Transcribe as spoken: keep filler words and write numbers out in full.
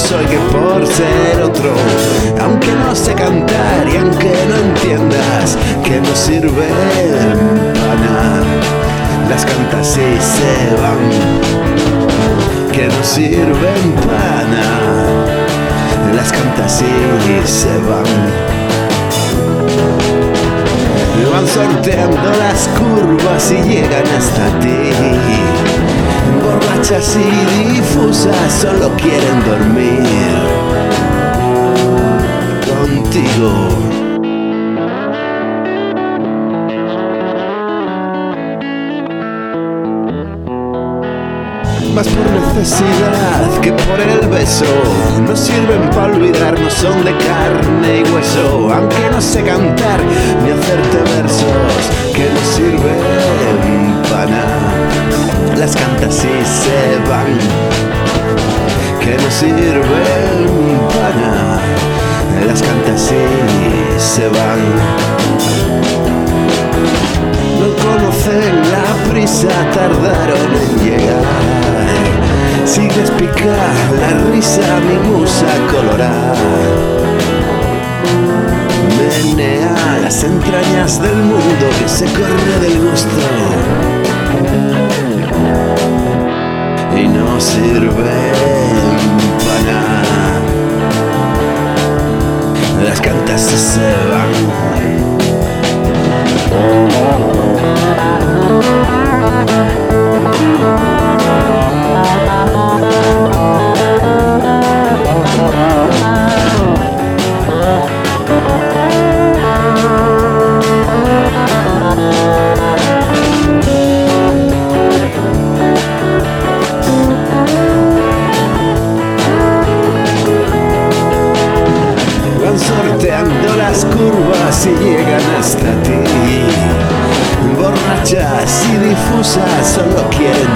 soy que por ser otro. Aunque no sé cantar y aunque no entiendas que no sirve para nada, las cantas y se van, que no sirven para nada, las cantas y se van. Van sorteando las curvas y llegan hasta ti. Borrachas y difusas solo quieren dormir contigo. Más por necesidad que por el beso. No sirven para olvidar, no son de carne y hueso. Aunque no sé cantar ni hacerte versos, que no sirven para nada, las cantas y se van, que no sirven para nada, las cantas y se van. No conocen la prisa, tardaron en llegar. Sigues picar la risa, mi musa colorar. Menea las entrañas del mundo que se corre del gusto y no sirven para nada, las cantas se van. Sorteando las curvas y llegan hasta ti. Borrachas y difusas solo quieren